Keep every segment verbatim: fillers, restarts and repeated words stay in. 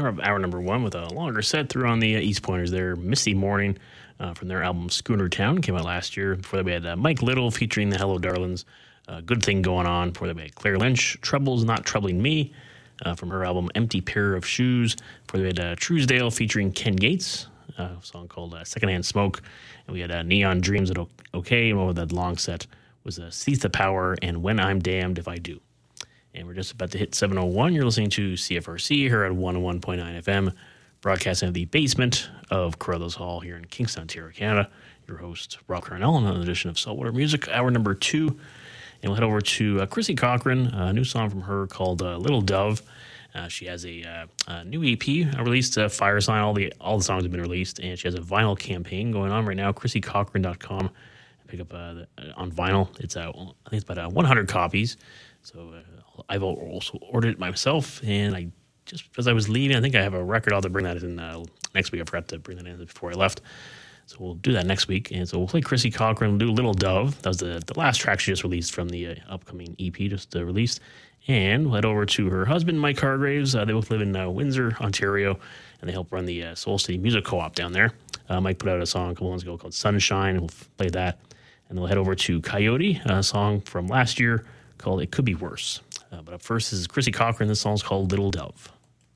of hour number one with a longer set through on the uh, East Pointers there. Misty Morning uh, from their album Schooner Town came out last year. Before that, we had uh, Mike Little featuring the Hello Darlings. Uh, Good Thing Going On. Before that, we had Claire Lynch, Trouble's Not Troubling Me uh, from her album Empty Pair of Shoes. Before that, we had uh, Truesdale featuring Ken Gates, uh, a song called uh, Secondhand Smoke. And we had uh, Neon Dreams at OK. And over that long set was uh, Seize the Power and When I'm Damned If I Do. And we're just about to hit seven oh one. You're listening to C F R C here at one oh one point nine F M, broadcasting at the basement of Carruthers Hall here in Kingston, Ontario, Canada. Your host, Rob Carnell, on another edition of Saltwater Music, hour number two. And we'll head over to uh, Chrissy Cochran, a new song from her called uh, Little Dove. Uh, she has a, uh, a new E P uh, released, uh, Fire Sign. All the all the songs have been released, and she has a vinyl campaign going on right now, chrissy cochran dot com. Pick up uh, the, uh, on vinyl. It's uh, I think it's about uh, one hundred copies. So uh, I've also ordered it myself, and I just as I was leaving, I think I have a record. I'll have to bring that in uh, next week. I forgot to bring that in before I left, so we'll do that next week. And so we'll play Chrissy Cochran, we'll do Little Dove. That was the, the last track she just released from the uh, upcoming E P just uh, released. And we'll head over to her husband, Mike Hargraves. Uh, they both live in uh, Windsor, Ontario, and they help run the uh, Soul City Music Co-op down there. Uh, Mike put out a song a couple months ago called Sunshine, and we'll play that. And then we'll head over to Coyote, a song from last year called It Could Be Worse. Uh, but up first is Chrissy Cochran. This song's called Little Dove.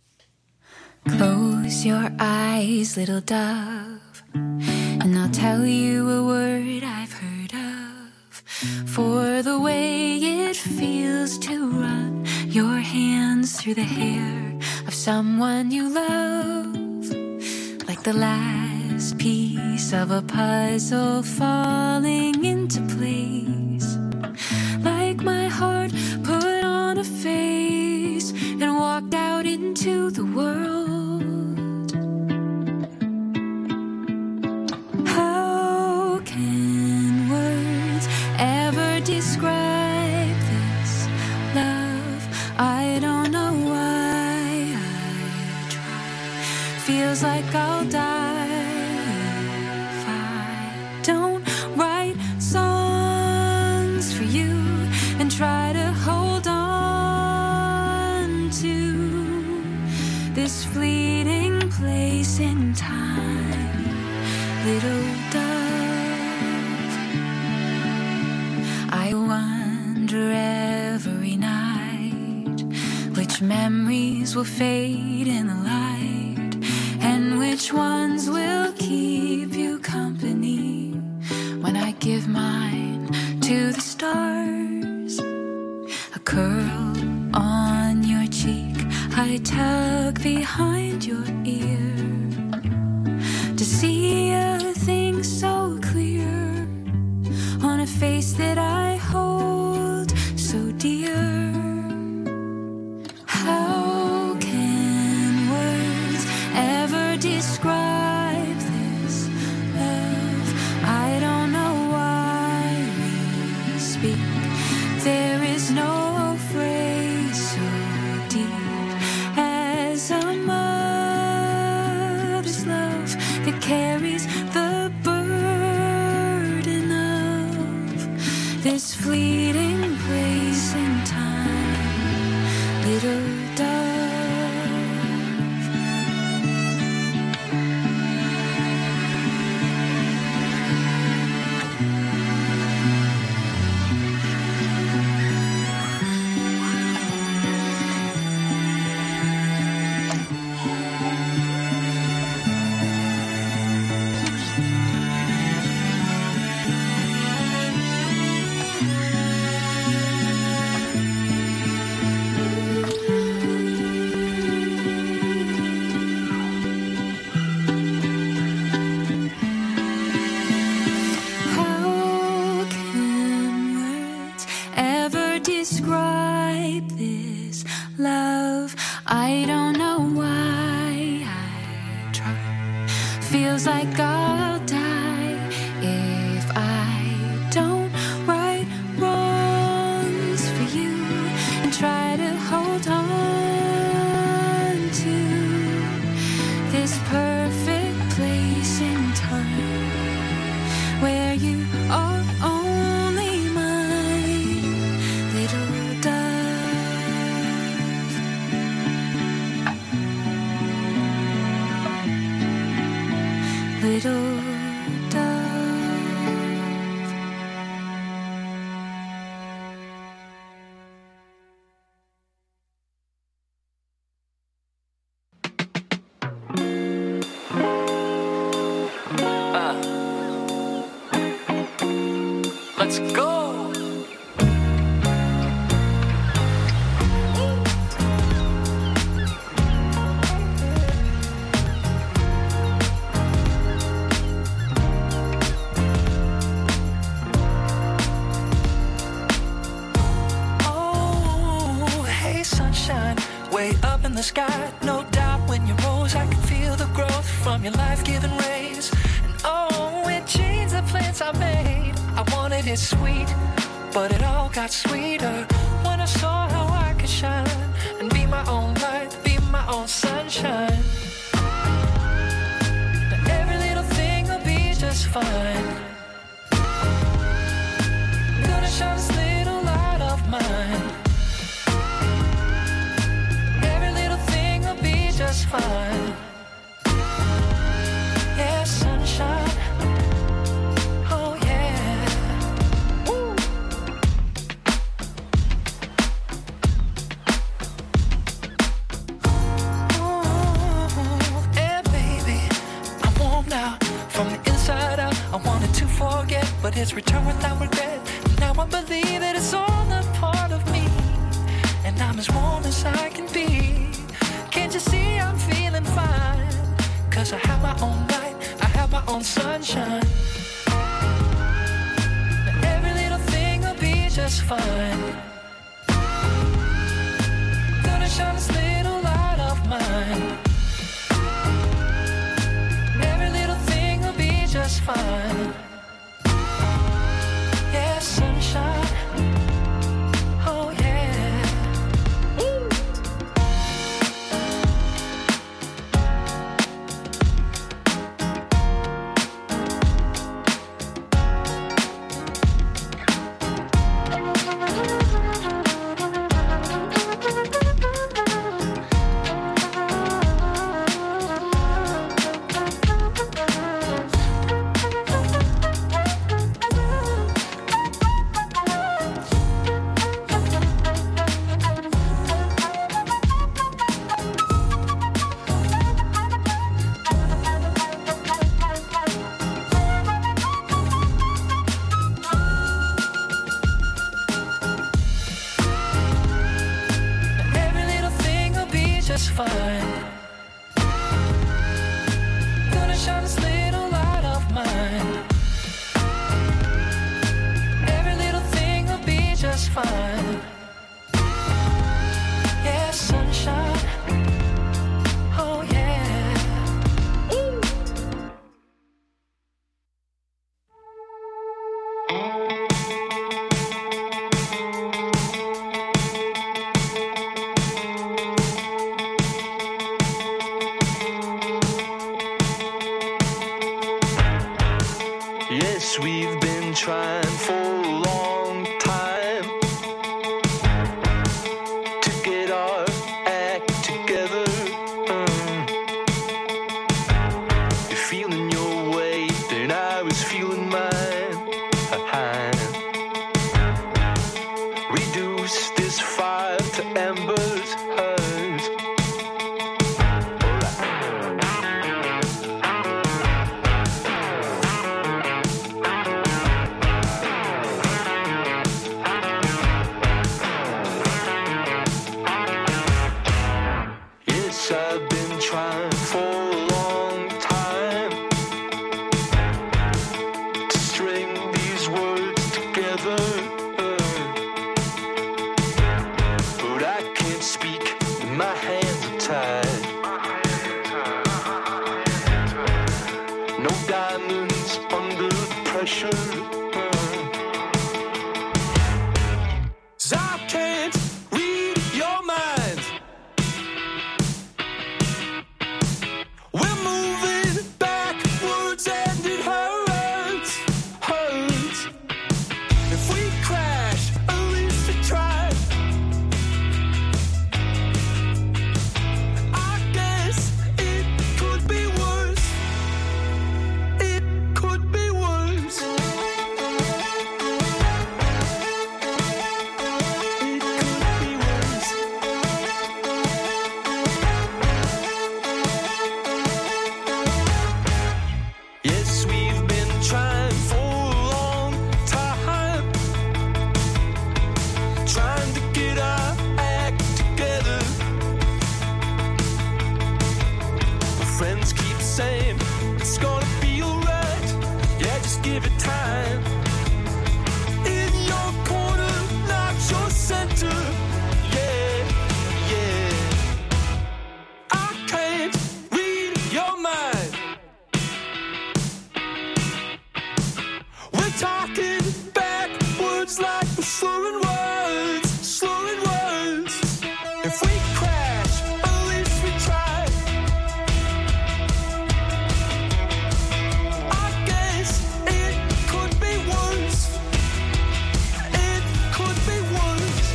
Close your eyes, little dove, and I'll tell you a word I've heard of. For the way it feels to run your hands through the hair of someone you love, like the last piece of a puzzle falling into place. Like my heart put on a face and walked out into the world. How can words ever describe this love? I don't know why I try. Feels like I'll die if I don't write songs for you and try to hold on to this fleeting place in time, little dove. I wonder every night which memories will fade in the light and which ones will keep you company when I give mine to the stars. A curl on your cheek, I tug behind your ear to see a thing so clear on a face that I hold so dear. How can words ever describe this love? I don't know why we speak. There is no phrase so deep as a mother's love that carries the burden of this fleeting place in time, little dove. How can words ever describe this love? I don't know why I try. Feels like I'll die if I don't right wrongs for you and try to hold on to this perfect place in time where you are only mine, little dove. little dove. Let's go. Oh, hey sunshine, way up in the sky. No doubt when you rose, I could feel the growth from your life-giving rays. And oh, it changed the plans I made. I wanted it sweet, but it all got sweeter when I saw how I could shine and be my own light, be my own sunshine. Now every little thing will be just fine. Gonna shine this little light of mine. Every little thing will be just fine. Yeah, sunshine. But it's return without regret. Now I believe that it's all a part of me, and I'm as warm as I can be. Can't you see I'm feeling fine? Cause I have my own light, I have my own sunshine. Now every little thing will be just fine. Gonna shine this little light of mine. Every little thing will be just fine. Yeah, sunshine. Oh yeah. Woo. Yes, we've been trying for a long time, trying to get our act together. My friends keep saying it's gonna be alright. Yeah, just give it time. In your corner, not your center. Yeah, yeah. I can't read your mind. We're talking backwards like we're slurring words, slurring words. If we crash, at least we tried. I guess it could be worse. It could be worse.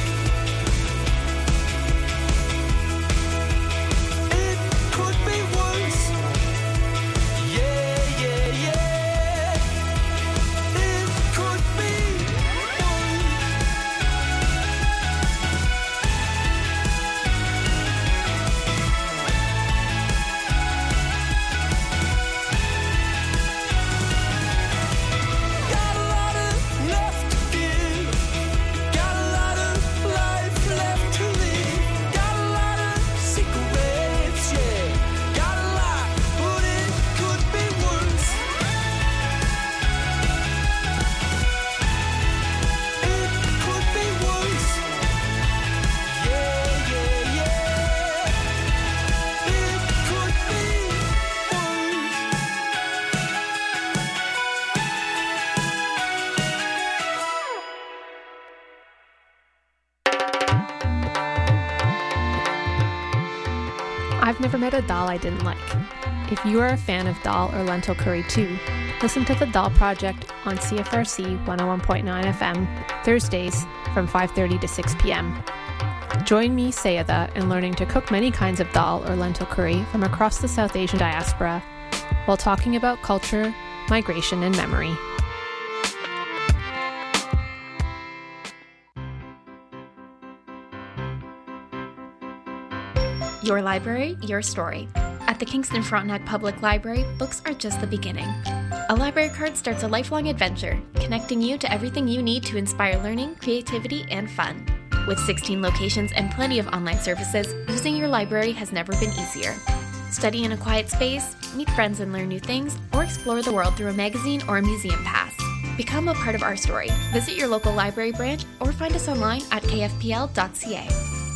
It could be worse. Yeah, yeah, yeah. It could be worse. Got a lot of left to give. Got a lot of life left to live. Got a lot of secrets, yeah. Got a lot, but it could be worse. It could be worse. Yeah, yeah, yeah. It could be worse. I've never met a dal I didn't like. If you are a fan of dal or lentil curry too, listen to the Dal Project on C F R C one oh one point nine F M Thursdays from five thirty to six p.m. Join me, Sayada, in learning to cook many kinds of dal or lentil curry from across the South Asian diaspora while talking about culture, migration, and memory. Your library, your story. At the Kingston Frontenac Public Library, books are just the beginning. A library card starts a lifelong adventure, connecting you to everything you need to inspire learning, creativity, and fun. With sixteen locations and plenty of online services, using your library has never been easier. Study in a quiet space, meet friends and learn new things, or explore the world through a magazine or a museum pass. Become a part of our story. Visit your local library branch or find us online at k f p l dot c a.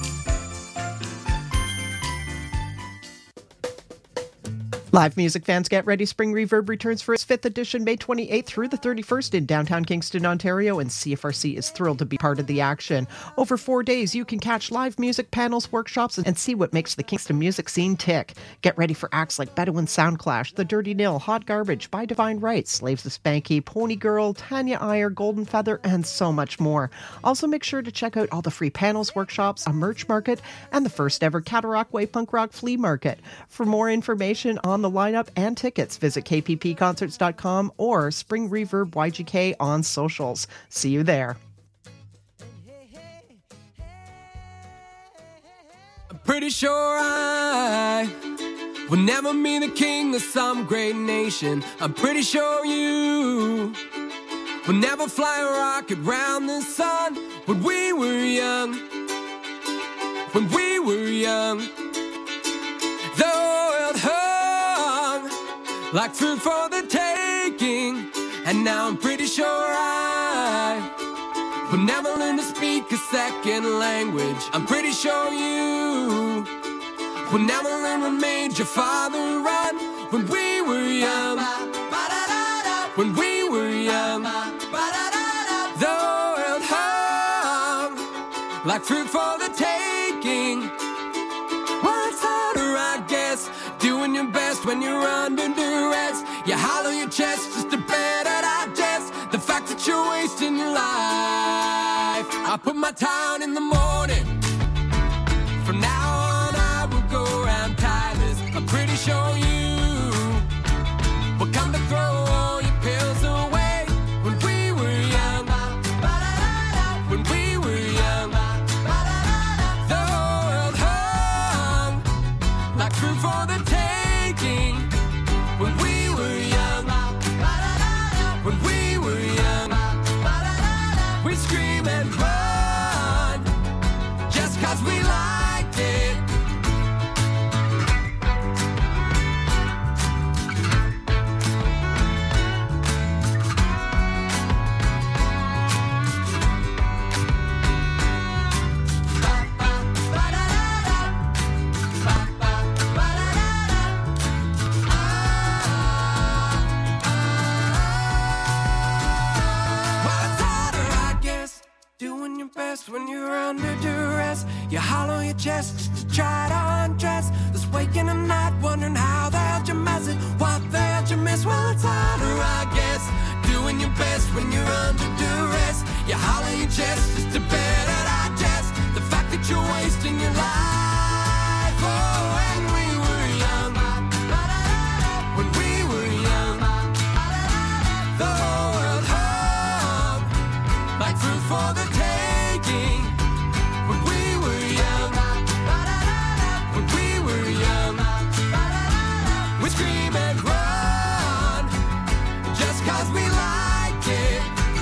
Live music fans, get ready. Spring Reverb returns for its fifth edition May twenty-eighth through the thirty-first in downtown Kingston, Ontario, and C F R C is thrilled to be part of the action. Over four days, you can catch live music, panels, workshops, and see what makes the Kingston music scene tick. Get ready for acts like Bedouin Soundclash, The Dirty Nil, Hot Garbage, By Divine Right, Slaves of Spanky, Pony Girl, Tanya Iyer, Golden Feather, and so much more. Also, make sure to check out all the free panels, workshops, a merch market, and the first ever Cataract Way Punk Rock Flea Market. For more information on the lineup and tickets, visit k p p concerts dot com or Spring Reverb Y G K on socials. See you there. I'm pretty sure I will never be the king of some great nation. I'm pretty sure you will never fly a rocket round the sun. When we were young, when we were young, the world hung like fruit for the taking. And now I'm pretty sure I will never learn to speak a second language. I'm pretty sure you will never learn what made your father run. When we were young, when we were young, the world hung like fruit for the taking. Well, it's harder, I guess, doing your best when you're under duress. You hollow your chest just to better digest the fact that you're wasting your life. I put my town in the morning. From now on I will go around tireless. I'm pretty sure you will come to throw all your pills away. When we were young, when we were young, the world hung like fruit for the taking. When we were young. You hollow your chest just to try to undress. This waking at night, wondering how the hell you mess it. What the hell you miss? Well, it's harder, I guess. Doing your best when you're under duress. You hollow your chest just to better digest the fact that you're wasting your life. Oh, when we were young, when we were young, the whole world hung like fruit for the taking. When we were young, when we were young, we scream and run just cause we like it.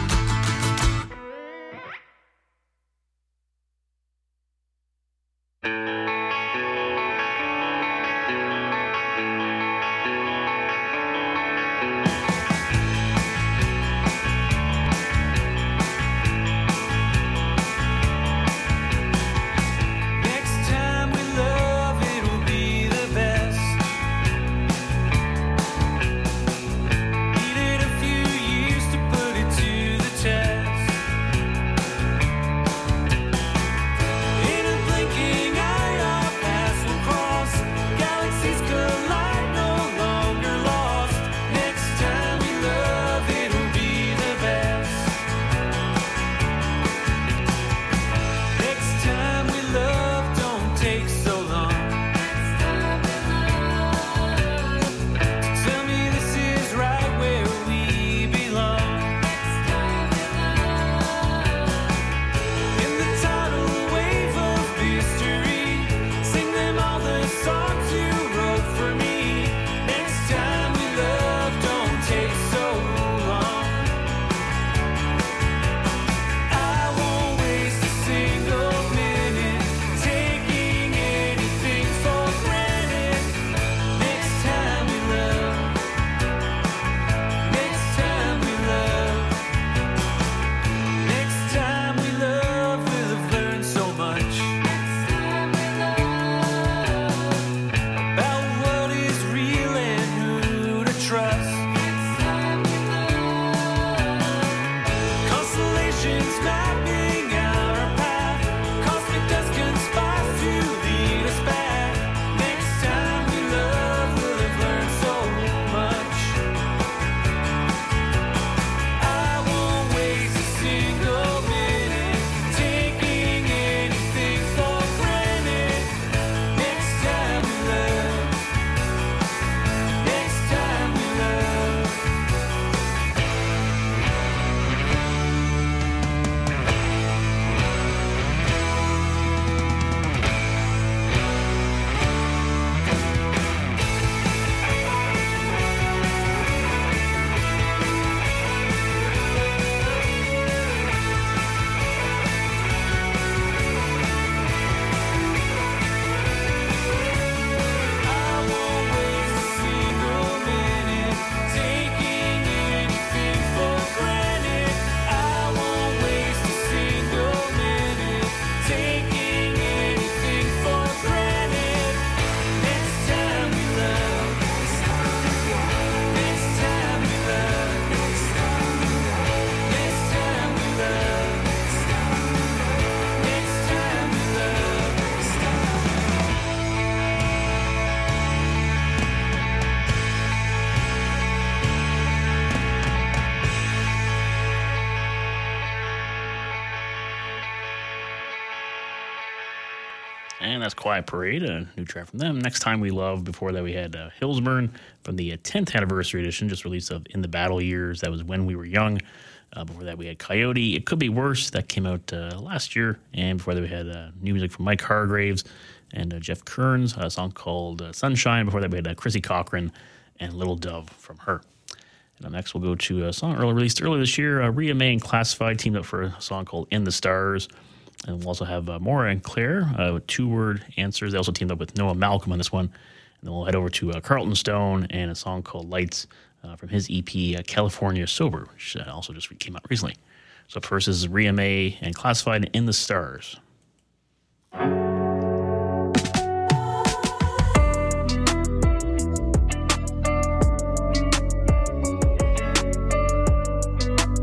And that's Quiet Parade, a new track from them. Next Time We Love. Before that, we had uh, Hillsburn from the uh, tenth anniversary edition, just released of In the Battle Years. That was When We Were Young. Uh, before that, we had Coyote. It Could Be Worse. That came out uh, last year. And before that, we had uh, new music from Mike Hargraves and uh, Jeff Kearns, a song called uh, Sunshine. Before that, we had uh, Chrissy Cochran and Little Dove from her. And up next, we'll go to a song early, released earlier this year. Uh, Rhea May and Classified teamed up for a song called In the Stars. And we'll also have uh, Maura and Claire uh, with two-word answers. They also teamed up with Noah Malcolm on this one. And then we'll head over to uh, Carlton Stone and a song called Lights uh, from his E P, uh, California Sober, which uh, also just came out recently. So first is Rhea May and Classified In the Stars.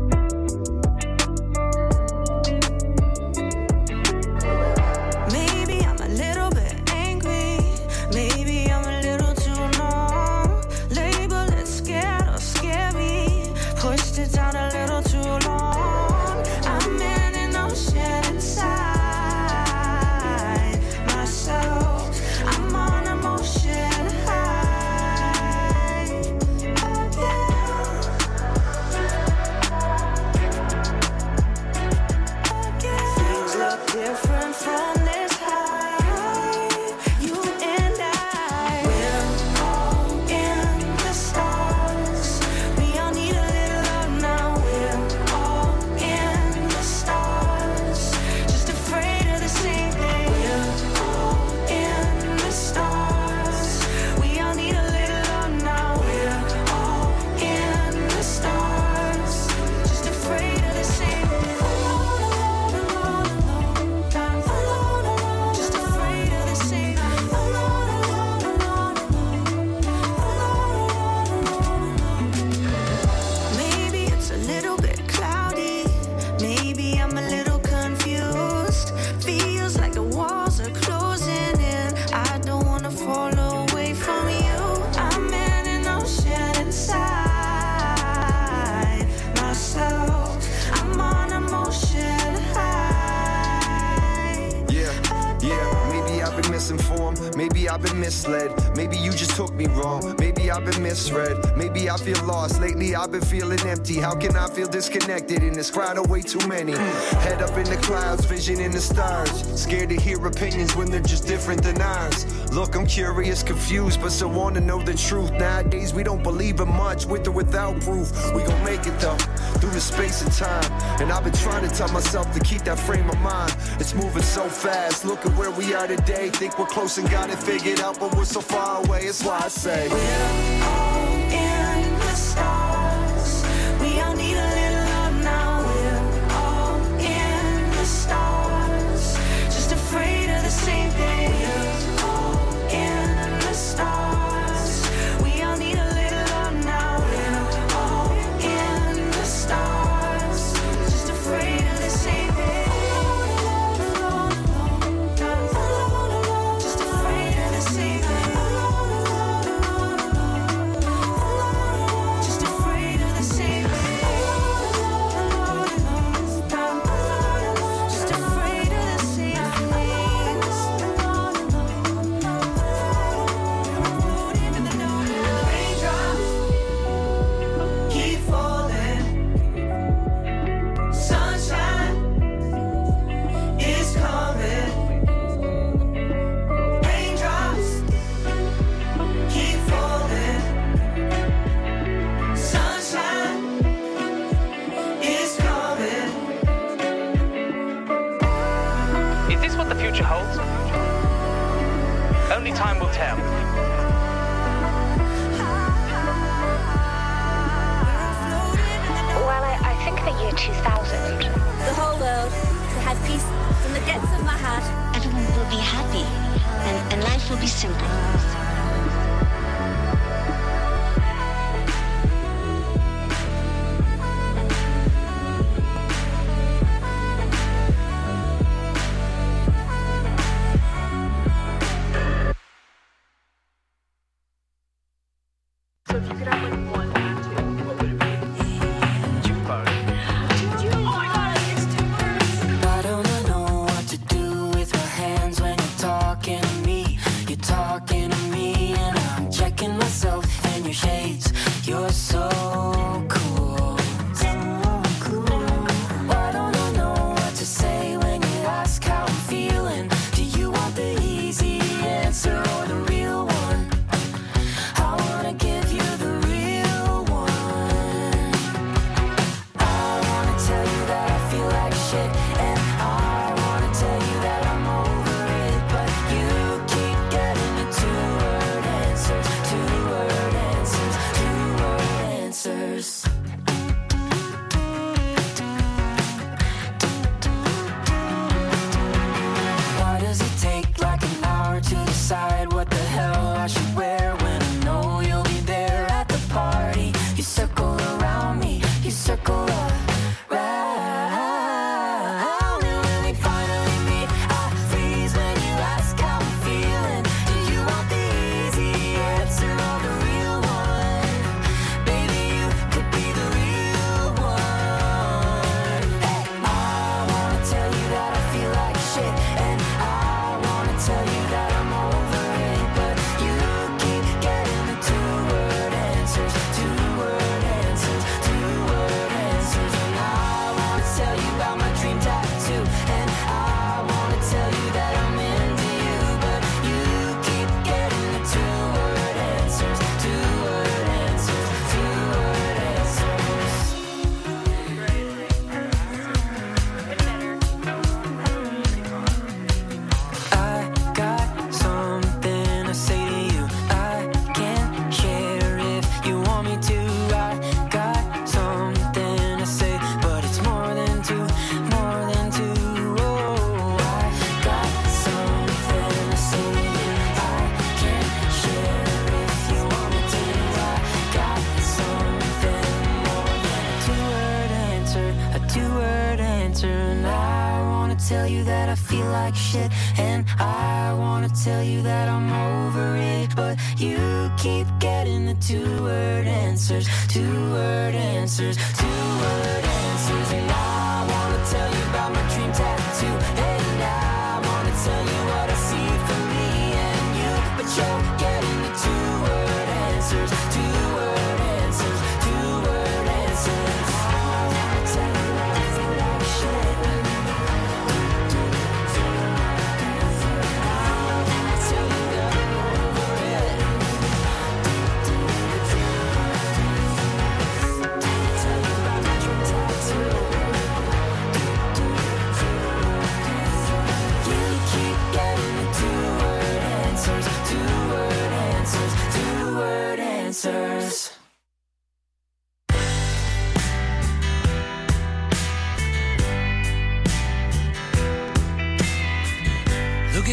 Maybe misled. Maybe you just took me wrong. Maybe I've been misread. Maybe I feel lost. Lately I've been feeling empty. How can I feel disconnected in this crowd of way too many? Head up in the clouds, vision in the stars. Scared to hear opinions when they're just different than ours. Look, I'm curious, confused, but still want to know the truth. Nowadays we don't believe in much, with or without proof. We gon' make it though, through the space and time. And I've been trying to tell myself to keep that frame of mind. It's moving so fast, look at where we are today. Think we're close and got it figured out, but we're so far away, it's why I say we're all in the stars. We all need a little love now. We're all in the stars, just afraid of the same thing. We're all in the stars. We all need a little love now. We're all in the stars, just afraid of the same thing. Only time will tell. Well, I, I think the year two thousand. The whole world will have peace from the depths of my heart. Everyone will be happy, and, and life will be simple. tell you that I feel like shit, and I wanna tell you that I'm over it, but you keep getting the two-word answers, two-word answers, two-word answers. And I wanna tell you about my dream tattoo, and I wanna tell you what I see for me and you, but you're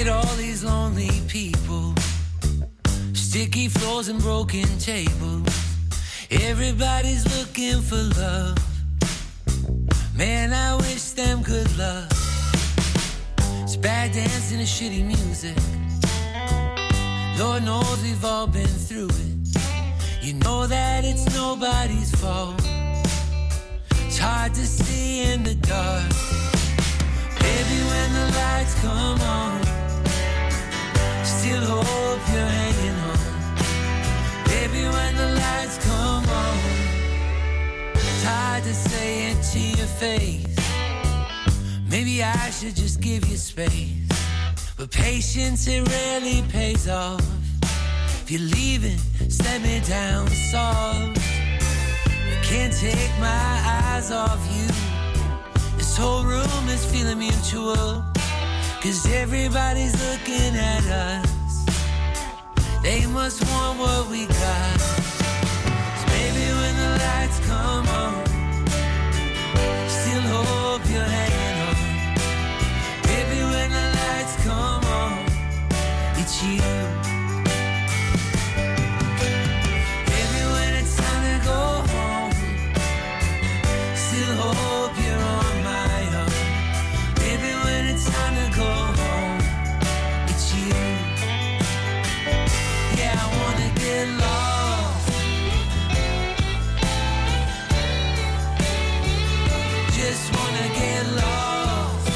at all these lonely people, sticky floors and broken tables. Everybody's looking for love. Man, I wish them good luck. It's bad dancing and shitty music. Lord knows we've all been through it. You know that it's nobody's fault. It's hard to see in the dark. Baby, when the lights come on, still hope you're hanging on. Baby, when the lights come on, it's hard to say it to your face. Maybe I should just give you space. But patience, it rarely pays off. If you're leaving, set me down soft. I can't take my eyes off you. This whole room is feeling mutual. Cause everybody's looking at us. They must want what we got. So maybe when the lights come on, still hope you're hanging on. Baby, when the lights come on, it's you. Baby, when it's time to go home, still hope you're on my own. Baby, when it's time to go home, it's you. Yeah, I wanna get lost. Just wanna get lost.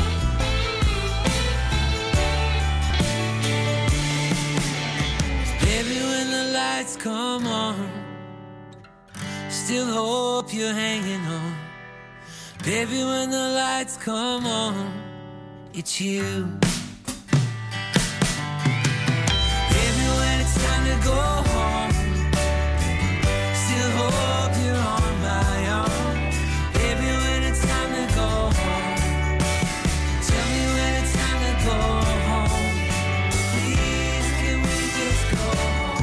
Baby, when the lights come on, still hope you're hanging on. Baby, when the lights come on, it's you. Baby, when it's time to go home, still hope you're on my own. Baby, when it's time to go home, tell me when it's time to go home. Please, can we just go home?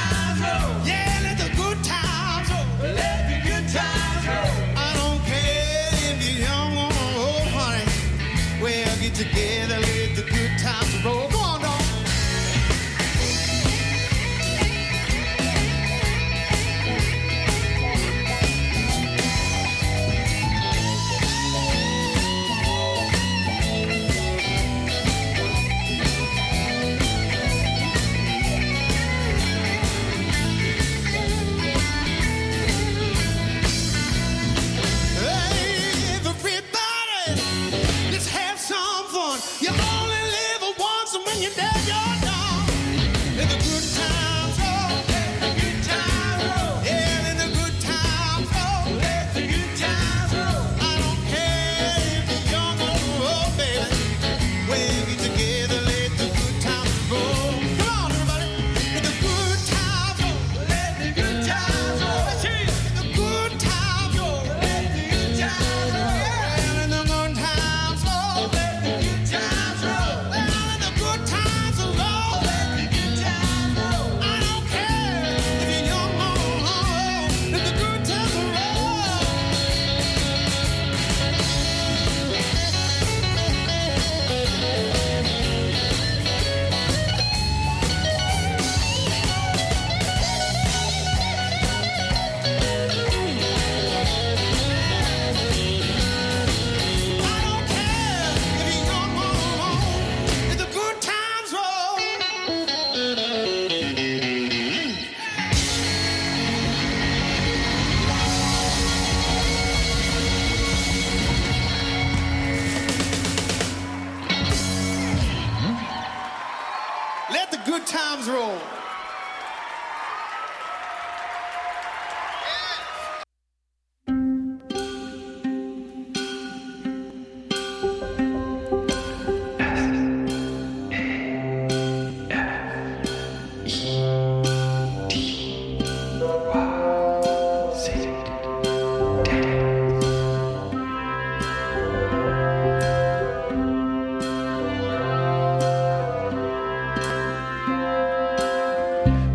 I don't care.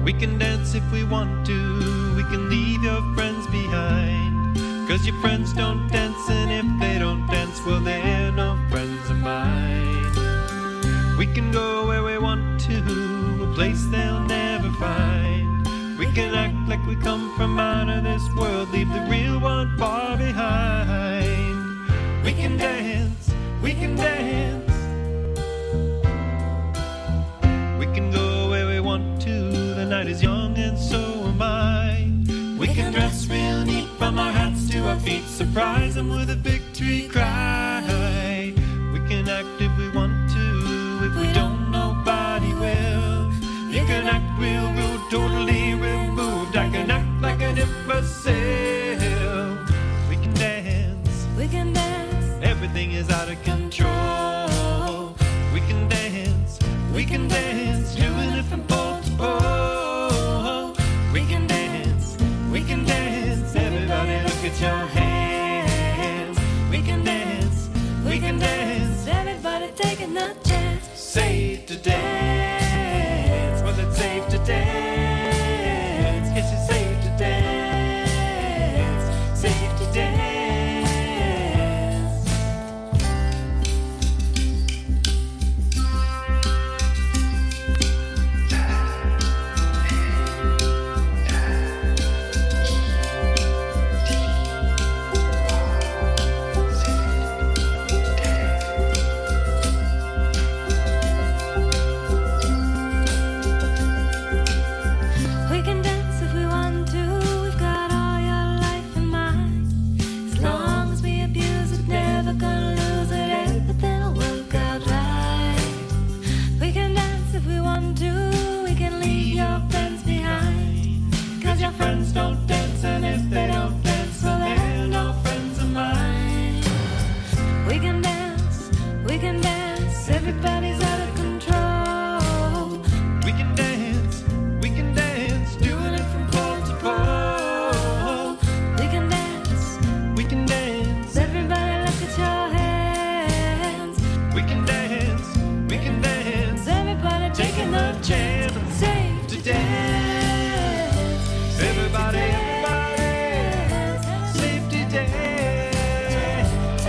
We can dance if we want to. We can leave your friends behind. Cause your friends don't dance, and if they don't dance, well, they're no friends of mine. We can go where we want to, a place they'll never find. We can act like we come from out of this world, leave the real one far behind. We can dance, we can dance. We can go where we want to, the night is young and so am I. We can dress real neat from our hats to our feet, surprise them with a victory cry. We can act if we want to, if we don't, nobody will. You can act real rude, totally removed. I can act like an imbecile. We can dance, we can dance. Everything is out of control. We can dance, we can dance, doing it from pole to pole. We can dance, we can dance. Everybody look at your hands. We can dance, we can dance. Everybody taking a chance. Safe to dance. Was it safe to dance? Yes, it's safe to dance. Safe to dance. Friends don't dance, and if they don't dance, well, they're no friends of mine. We can dance, we can dance. Everybody's out of control. We can dance, we can dance, doing it from pole to pole. We can dance, we can dance. Everybody look at your hands. We can dance, we can dance. Everybody taking a chance. Safe to dance. Everybody, everybody, safety dance.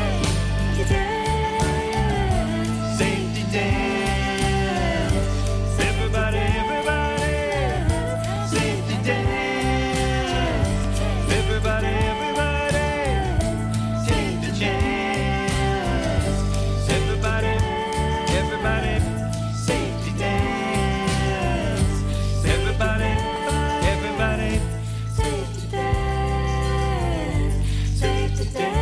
Safety dance. Everybody, everybody, safety dance. Everybody, everybody, safety dance. Everybody, everybody, safety dance. Everybody, everybody. Safe to dance, safe to dance.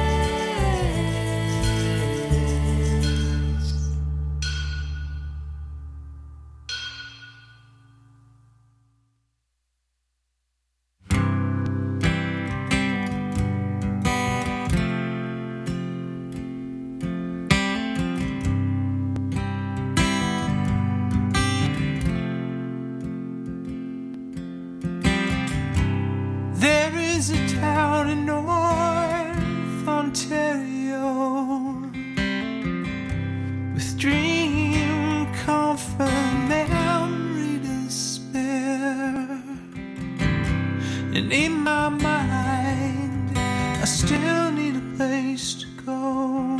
There is a town in North Ontario with dream, comfort, memory to spare. And in my mind, I still need a place to go.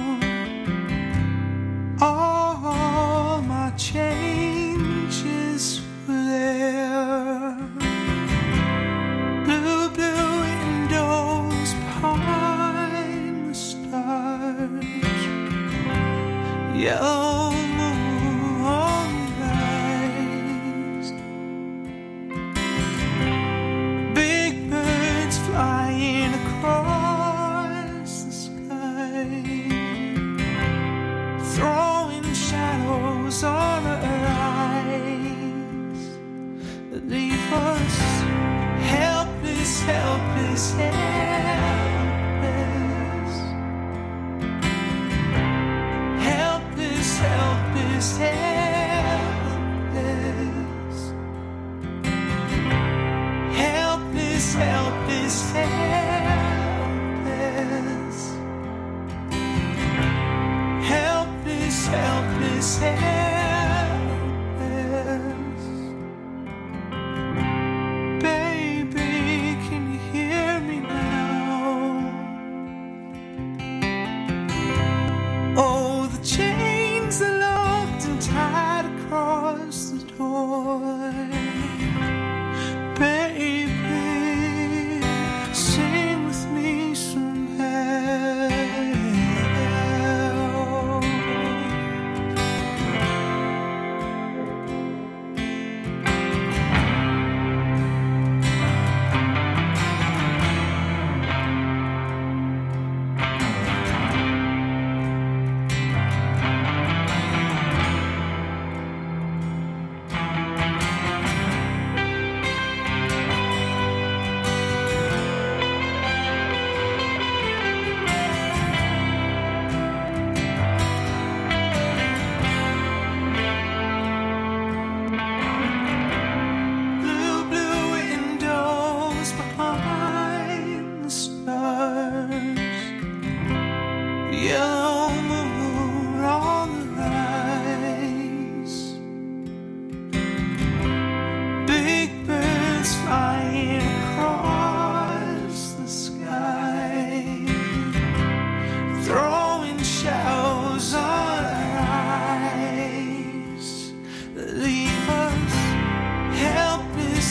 All my changes were there. Blue, blue windows behind the stars. Yellow moon on the rise. Big birds flying across the sky, throwing shadows on our eyes that leave us helpless, helpless, helpless. Helpless, helpless, helpless. Helpless, helpless, helpless. Helpless, helpless, helpless.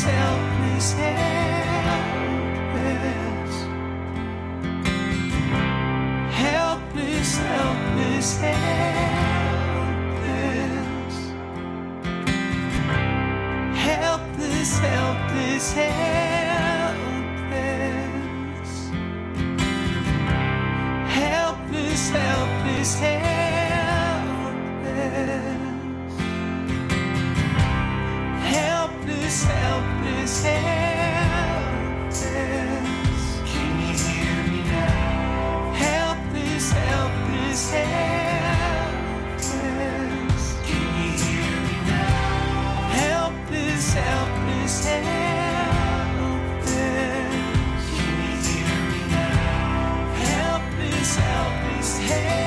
helpless, helpless. Helpless, helpless, helpless. Helpless, helpless, helpless. Helpless, helpless, helpless. Helpless, helpless, helpless. Can you hear me now? Helpless, helpless, helpless. Can you hear me now? Helpless, helpless, helpless. Can you hear me now? Helpless, helpless, helpless.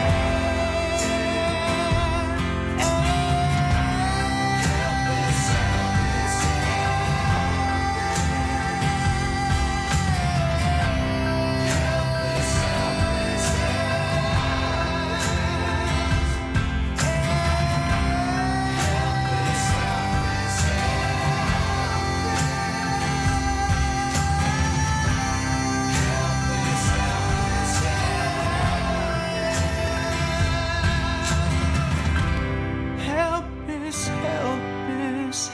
Helpless, helpless,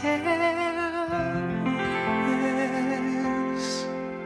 helpless.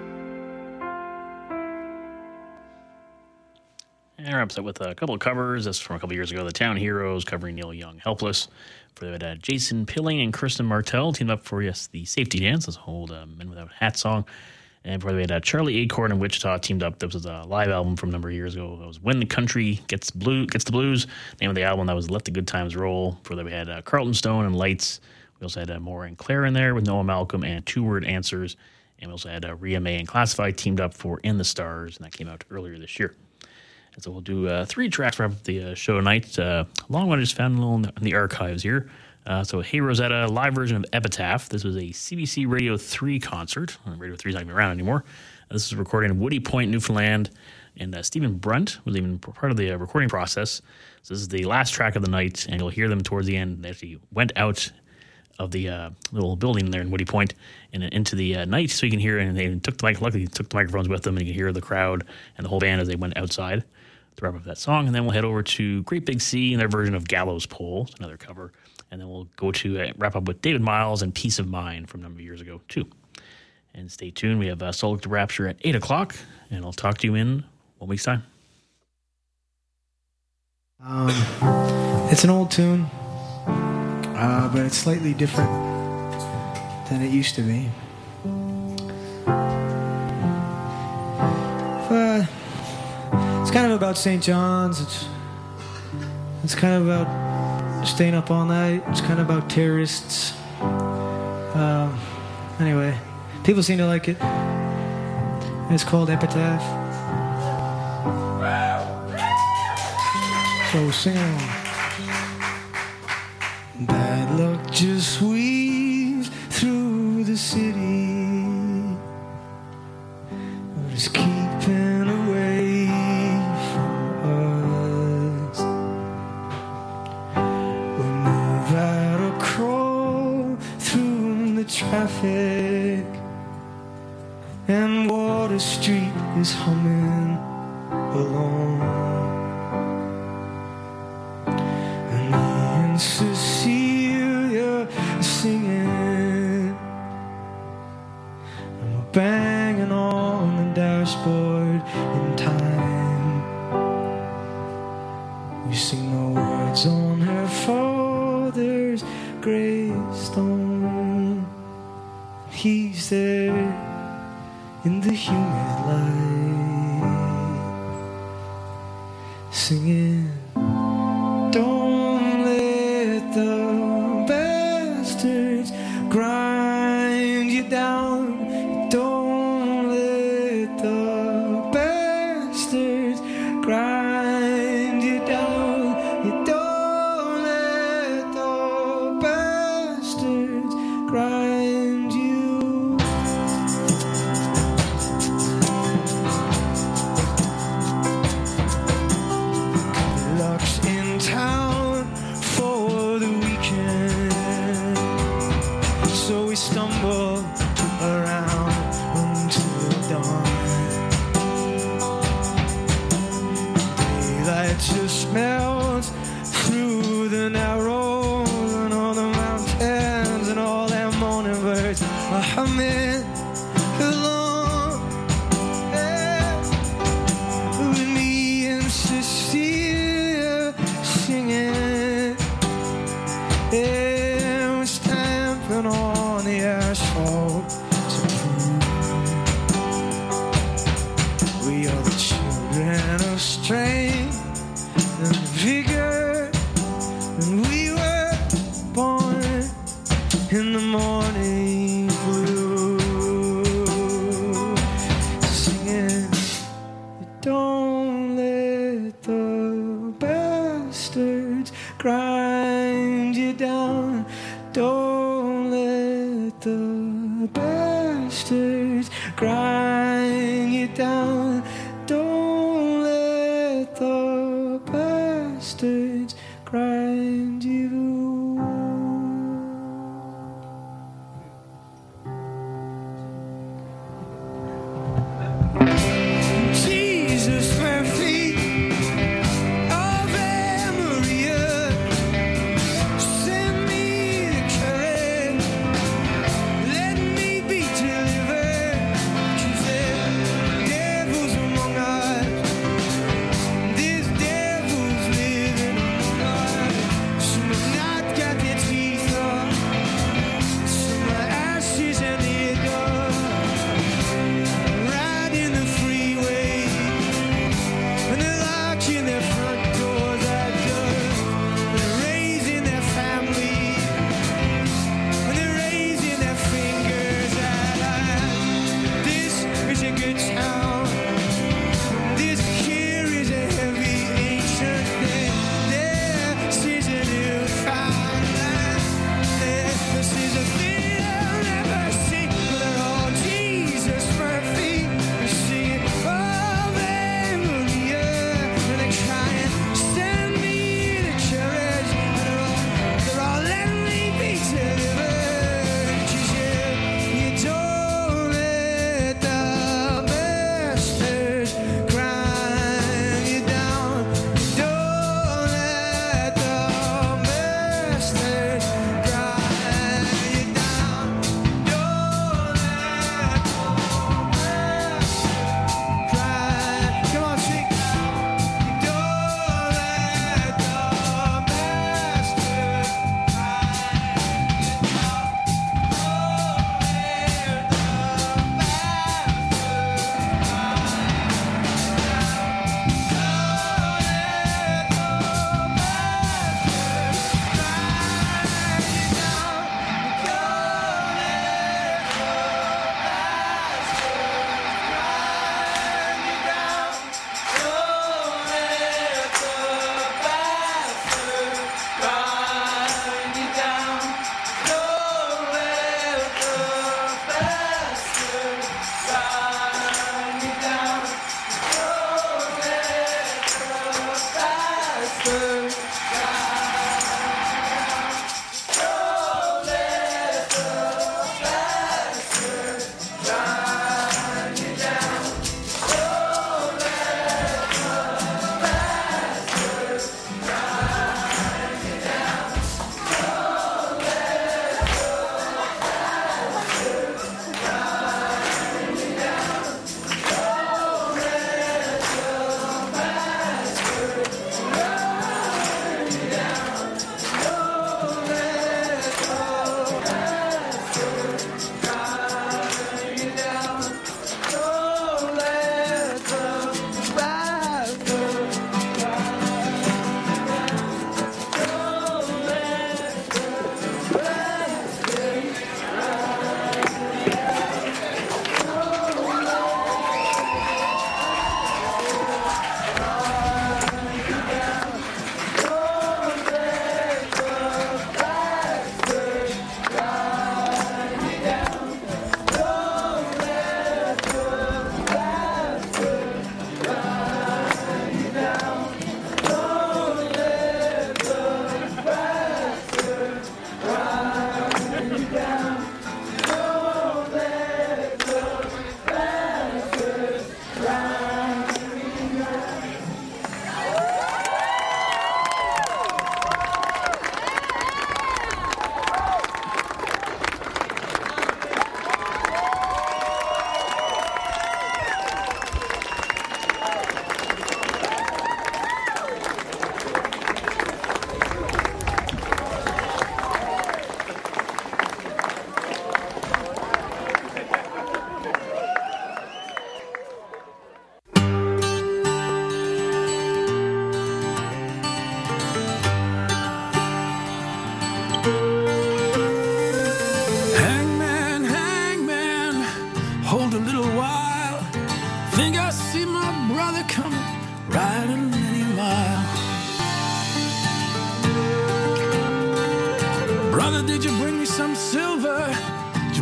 And it wraps up with a couple of covers. This is from a couple years ago. The Town Heroes covering Neil Young, Helpless. For that, uh, Jason Pilling and Kristen Martell teamed up for, yes, the Safety Dance, this whole uh, Men Without Hats song. And before we had uh, Charlie Acorn and Wichita teamed up. This was a live album from a number of years ago. It was When the Country Gets Blue, Gets the Blues. Name of the album that was Let the Good Times Roll. Before that we had uh, Carlton Stone and Lights. We also had uh, Maura and Claire in there with Noah Malcolm and Two Word Answers. And we also had uh, Rhea May and Classified teamed up for In the Stars, and that came out earlier this year. And so we'll do uh, three tracks for the uh, show tonight. Uh, a long one I just found a little in the, in the archives here. Uh, so Hey Rosetta, live version of Epitaph. This was a C B C Radio three concert. Radio three's not even around anymore. Uh, this was recorded in Woody Point, Newfoundland. And uh, Stephen Brunt was even part of the uh, recording process. So this is the last track of the night, and you'll hear them towards the end. They actually went out of the uh, little building there in Woody Point and into the uh, night so you can hear it. And they took the mic, luckily took the microphones with them, and you can hear the crowd and the whole band as they went outside to wrap up that song. And then we'll head over to Great Big Sea and their version of Gallows Pole, another cover. And then we'll go to uh, wrap up with David Miles and Peace of Mind from a number of years ago, too. And stay tuned. We have uh, Soul to Rapture at eight o'clock, and I'll talk to you in one week's time. Um, it's an old tune, uh, but it's slightly different than it used to be. Uh, it's kind of about Saint John's. It's, it's kind of about staying up all night. It's kind of about terrorists. Um, anyway, people seem to like it. It's called Epitaph. So sing along. Bad luck just weaves through the city, just keeping away from us. We move out or crawl through the traffic, and Water Street is humming along. And me and Cecilia are singing, and we're banging on the dashboard in time. We sing the words on her father's gravestone. He's there in the humid light, singing, don't let the bastards grind you down. Don't let the bastards grind you down. You don't let the bastards grind you. Luck's in town for the weekend, so we stumble around until dawn. Daylight just melts through the narrows and all the mountains, and all them morning birds are humming along, yeah, with me and Cecilia singing, yeah, we're stamping on the asphalt to prove we are the children of strength and vigor, and we were born in the morning blue, singing, don't let the bastards grind you down, don't let the bastards grind you down, don't let the bastards grind you down. Jesus Murphy, Ave Maria, send me the courage, let me be delivered, 'cause the devil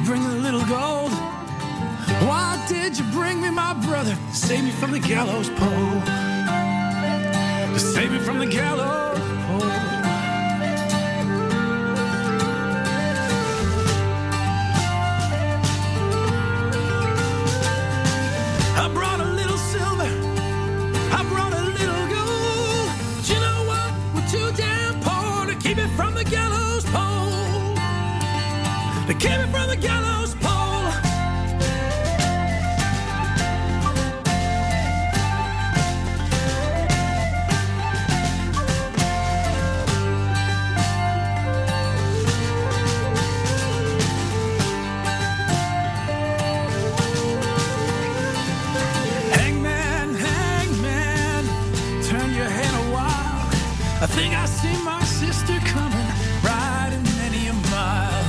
bring a little gold? Why did you bring me my brother to save me from the gallows pole? To save me from the gallows pole. I brought a little silver, I brought a little gold. But you know what? We're too damn poor to keep it from the gallows pole. To keep it from the gallows pole. I think I see my sister coming, riding many a mile.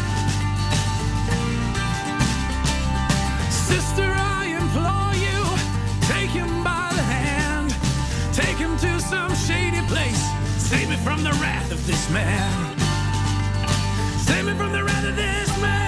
Sister, I implore you, take him by the hand. Take him to some shady place. Save me from the wrath of this man. Save me from the wrath of this man.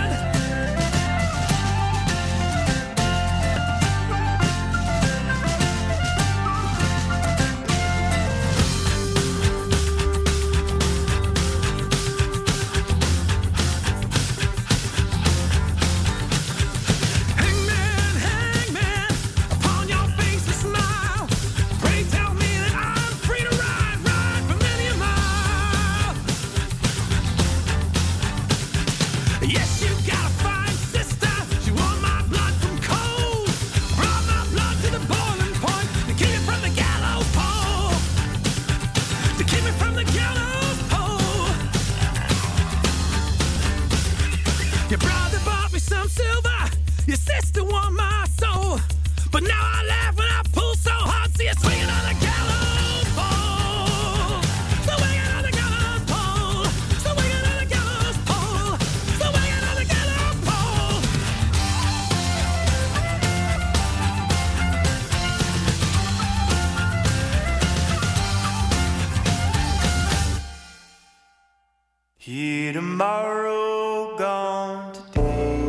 Here tomorrow, gone today.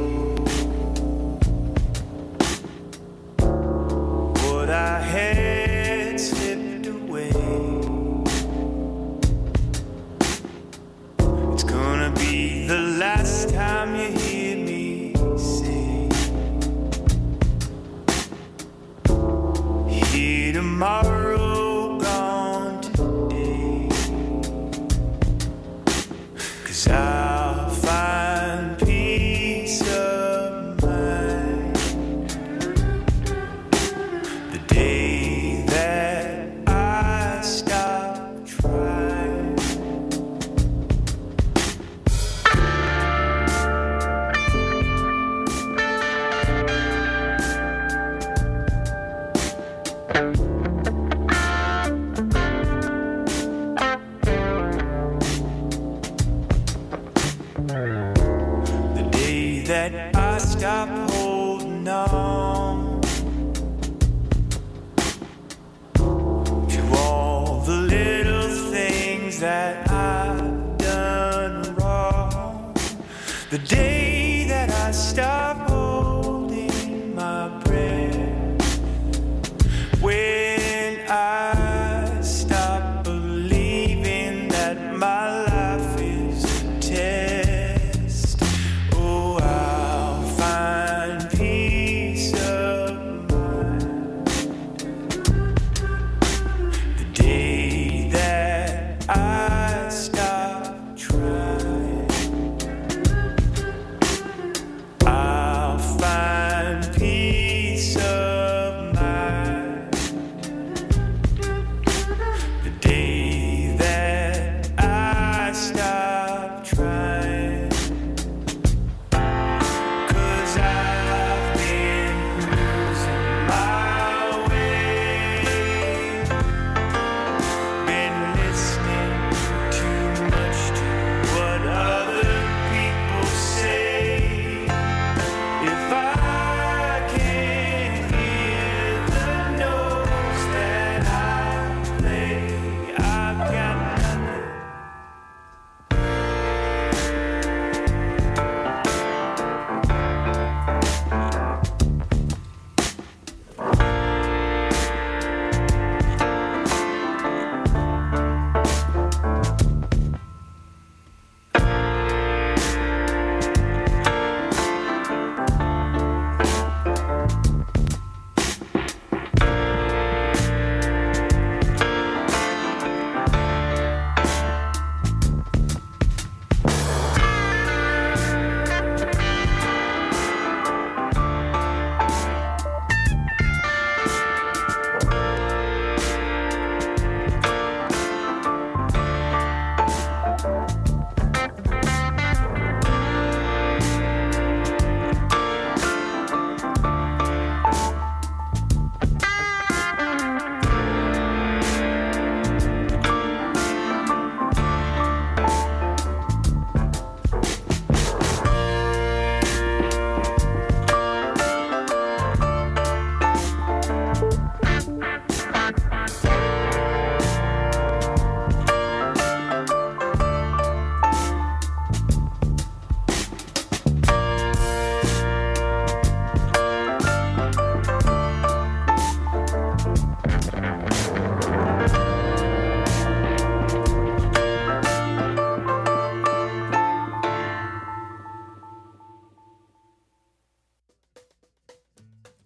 What I had slipped away. It's gonna be the last time you hear me say. Here tomorrow, gone today. 'Cause I'll find peace of mind the day that I stop trying. The day that I stop holding on to all the little things that I've done wrong. The day that I stop holding my breath. When I stop believing that my life is a test. Oh, I'll find peace of mind the day that I stop trying. I'll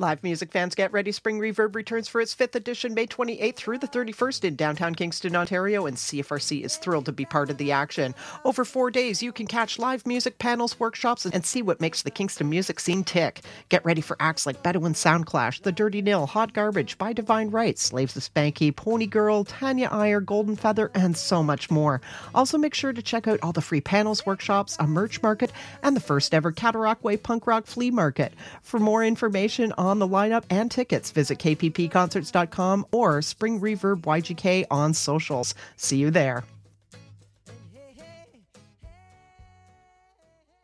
Live music fans, get ready. Spring Reverb returns for its fifth edition May twenty-eighth through the thirty-first in downtown Kingston, Ontario, and C F R C is thrilled to be part of the action. Over four days, you can catch live music, panels, workshops, and see what makes the Kingston music scene tick. Get ready for acts like Bedouin Soundclash, The Dirty Nil, Hot Garbage, By Divine Right, Slaves of Spanky, Pony Girl, Tanya Iyer, Golden Feather, and so much more. Also, make sure to check out all the free panels, workshops, a merch market, and the first ever Cataract Way Punk Rock Flea Market. For more information on the lineup and tickets, visit k p p concerts dot com or Spring Reverb Y G K on socials. See you there.